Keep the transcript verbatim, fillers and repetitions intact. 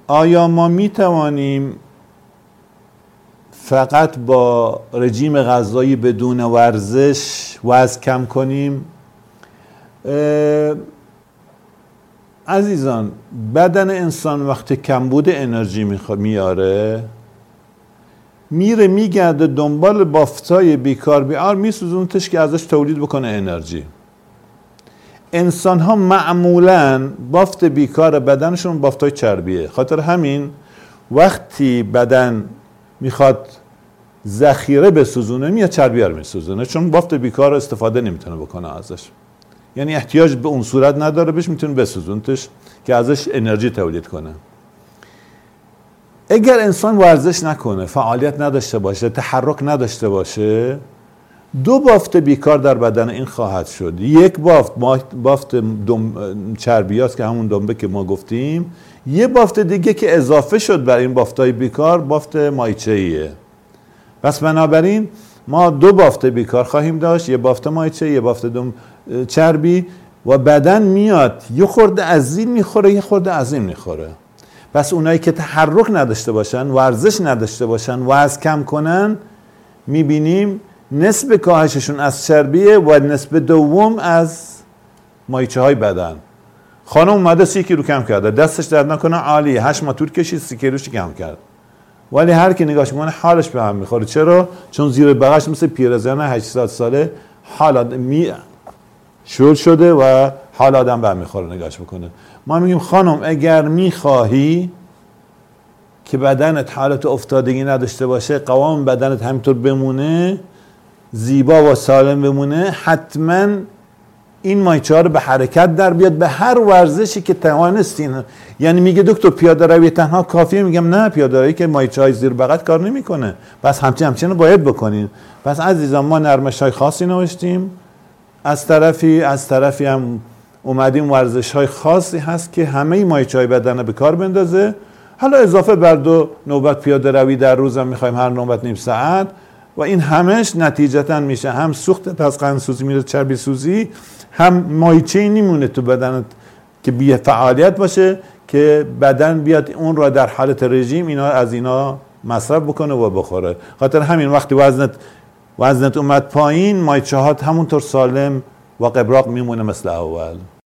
آیا ما می توانیم فقط با رژیم غذایی بدون ورزش وزن کم کنیم؟ عزیزان، بدن انسان وقتی کمبود انرژی میاره میره میگرده دنبال بافتای بیکار بیار میسوزونتش که ازش تولید بکنه انرژی. انسان ها معمولاً بافت بیکار بدنشون بافتای چربیه. خاطر همین وقتی بدن میخواد ذخیره بسوزونه میاد چربی رو میسوزونه، چون بافت بیکار رو استفاده نمیتونه بکنه ازش، یعنی احتیاج به اون صورت نداره بهش، میتونه بسوزونتش که ازش انرژی تولید کنه. اگر انسان ورزش نکنه، فعالیت نداشته باشه، تحرک نداشته باشه، دو بافت بیکار در بدن این خواهد شد. یک بافت بافت چربیاست که همون دنبه که ما گفتیم، یه بافت دیگه که اضافه شد بر این بافتای بیکار بافت مایچه‌ایه. پس بنابراین ما دو بافت بیکار خواهیم داشت، یه بافت مایچه، یه بافت دم چربی، و بدن میاد یه خورده از این میخوره یه خورده از این میخوره. پس اونایی که تحرک نداشته باشن، ورزش نداشته باشن، وزن کم کنن، میبینیم نسبت کاهششون از چربیه و نسبت دوم از مایچه های بدن. خانم اومده سی کیلو کم کرده، دستش درد نکنه، عالیه، هشت ماه طول کشید سی کیلوش کم کرد، ولی هر کی نگاش میکنه حالش به هم میخوره. چرا؟ چون زیر بغلش مثل پیرزن هشتصد ساله حال می شور شده و حال آدم به هم میخوره نگاش بکنه. ما میگیم خانم اگر میخواهی که بدنت حالت افتادگی نداشته باشه، قوام بدنت همینطور بمونه، زیبا و سالم بمونه، حتما این مایچه ها رو به حرکت در بیاد، به هر ورزشی که توانستین. یعنی میگه دکتر پیاده روی تنها کافیه؟ میگم نه، پیاده روی که مایچه های زیر بغل کار نمیکنه، پس همچین همچین باید بکنین. پس عزیزان ما نرمش های خاصی نوشتیم، از طرفی از طرفی هم اومدیم ورزش های خاصی هست که همه مایچه های بدن به کار بندازه. حالا اضافه بر دو نوبت پیاده روی در روز هم میخوایم، هر نوبت نیم ساعت، و این همش نتیجتا میشه هم سوخت پس قند سوزی میره، چربی سوزی، هم مایچه‌ای نمونه تو بدنت که بی فعالیت باشه که بدن بیاد اون را در حالت رژیم اینا از اینا مصرف بکنه و بخوره. خاطر همین وقتی وزنت وزنت اومد پایین، مایچه‌هات همونطور سالم و قبراق میمونه مثل اول.